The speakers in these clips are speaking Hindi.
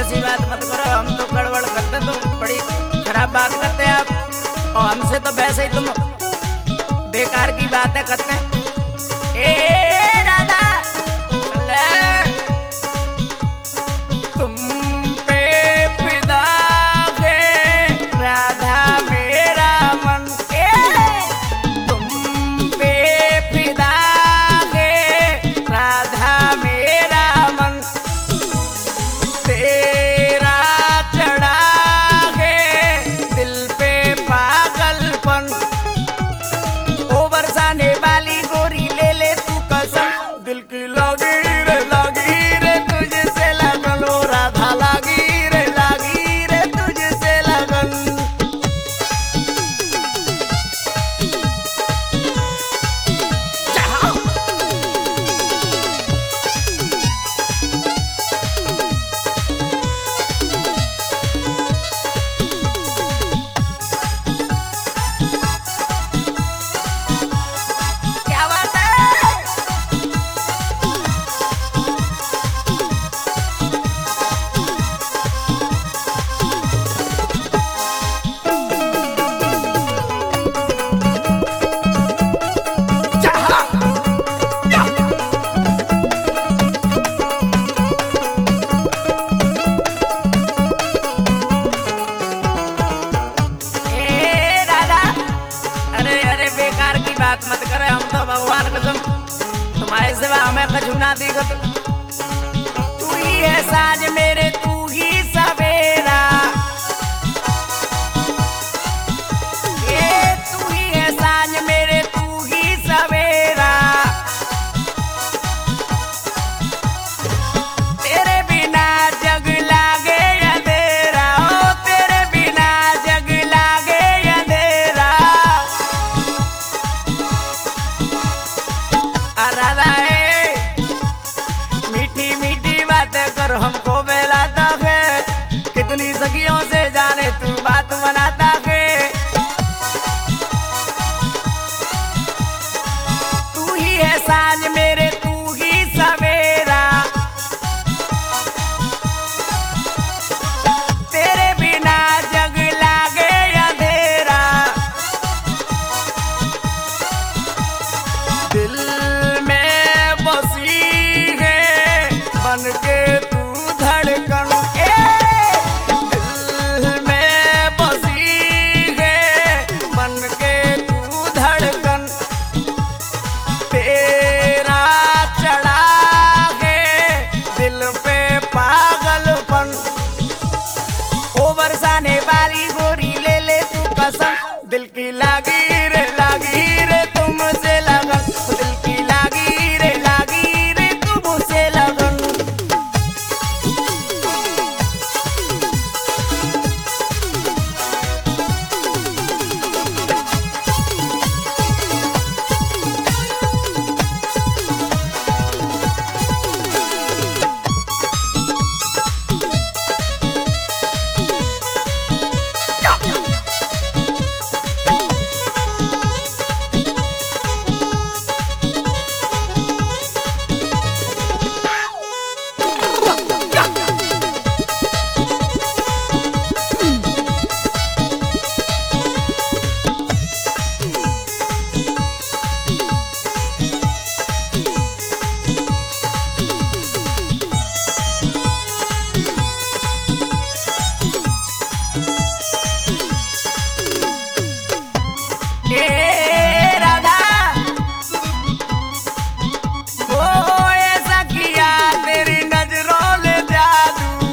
ऐसी बात मत करो, हम तो गड़बड़ करते, तो बड़ी खराब बात करते हैं आप। और हमसे तो वैसे ही तुम बेकार की बातें करते हैं। ए राधा तुम पे फिदा है राधा मेरा मन, तुम पे फिदा है राधा मेरा मन, तेरा चढ़ा है दिल पे पागलपन। ओ बरसाने वाली गोरी ले ले तू कसम, दिल की लगी रे तुझसे लगन, ओ राधा लगी रे तुझसे लगन। क्या बात है? ए राधा, अरे बेकार की बात मत करे, हम तो भगवान कसम तुम्हारे सिवा हमें कछु ना दिखत। तू ही है साज मेरे, तू ही सवेरा, ये तू ही है साज मेरे, तू ही सवेरा। तेरे बिना जग लागे अंधेरा, ओ तेरे बिना जग लागे अंधेरा। राधा है मीठी मीठी बातें कर हमको बहलाता है, कितनी सखियों से जाने तू बात बनाता है। तू ही है साँझ मेरे, तू ही सवेरा, तेरे बिना जग लागे अंधेरा। दिल में बसी है बन के तू धड़कन, दिल में बसी है बन के तू धड़कन। तेरा चढ़ा है दिल पे पागलपन। ओ बरसाने वाली गोरी ले ले तू कसम, दिल की लागी रे तुमसे लगन, दिल की लागी रे तुमसे लगन। ए राधा, ओ ऐसा किया तेरी नजरों ने जादू,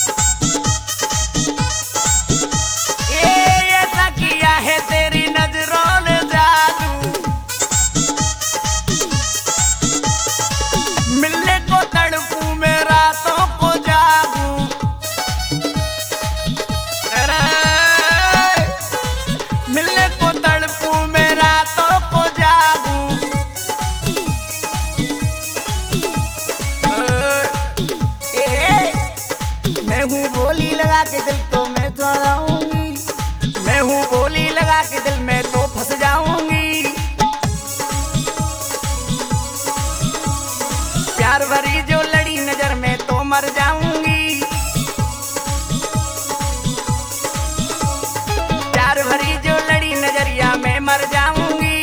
ऐसा किया है तेरी नजरों ने जादू। मिलने को तड़पूं मैं रातों को जागूं, मिलने को तड़पूं मैं रातों को जागूं। मैं हूँ बोली लगा के दिल तो मैं तो जाऊंगी, मैं हूँ बोली लगा के दिल में तो फंस जाऊंगी। प्यार भरी जो लड़ी नजर में तो मर जाऊंगी। मर जाऊंगी।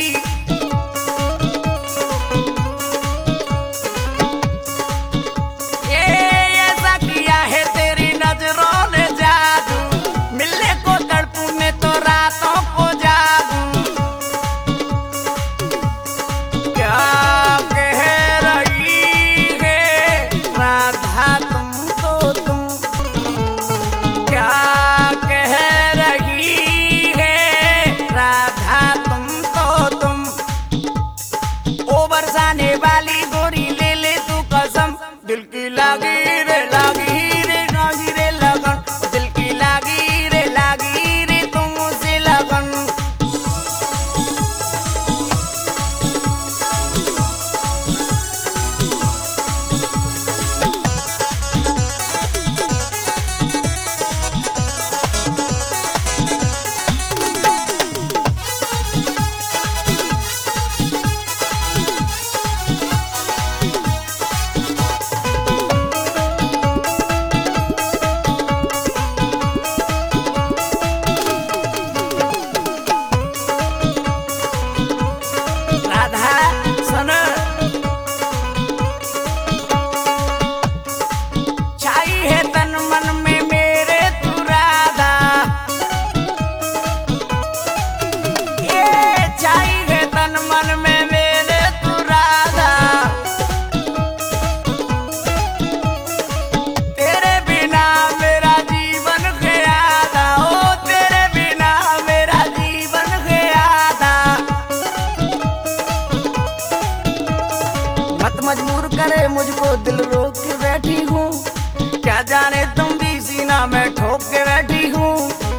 ये ऐसा किया है तेरी नजरों ने जादू, मिलने को तड़पूं मैं तो रातों को जागूं। क्या कह रही है राधा तुमको तुम, क्या कह रही है राधा तुमको तुम। ओ बरसाने वाली गोरी ले ले तू कसम, दिल की लागी रे लागी रे लागी रे लगन, दिल की लागी रे तुमसे लगन। राधा सुन, छाई है तन मन में मेरे तू राधा, ये छाई है तन मन में मेरे तू राधा। तेरे बिना मेरा जीवन गया था, ओ तेरे बिना मेरा जीवन गया था। मत मजबूर करे मुझको दिल रोक के बैठी हूँ, क्या जाने तुम भी सीना में ठोक के बैठी हूँ।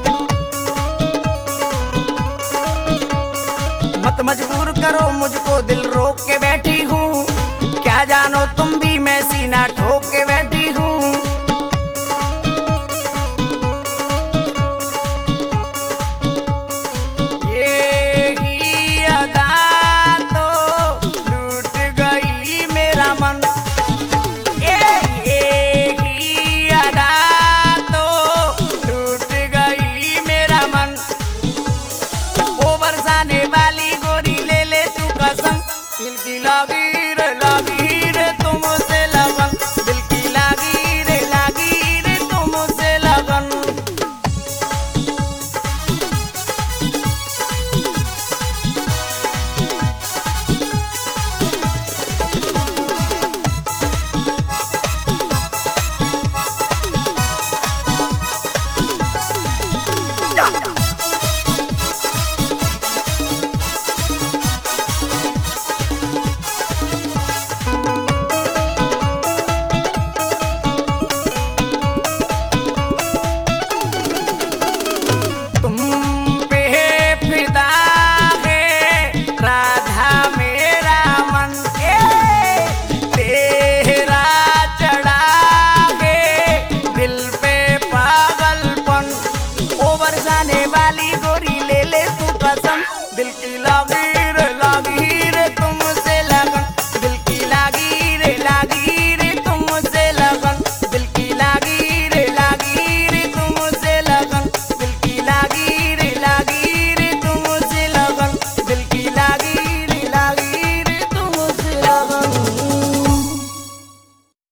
मत मजबूर करो मुझको दिल रोक के बैठी हूँ, क्या जानो तुम भी मैं सीना ठोक के बैठी हूँ। ये ही अदा तो लूट गई मेरा मन, ये ही अदा तो लूट गई मेरा मन। ओ बरसाने वाली गोरी ले ले तू कसम, दिल की लागी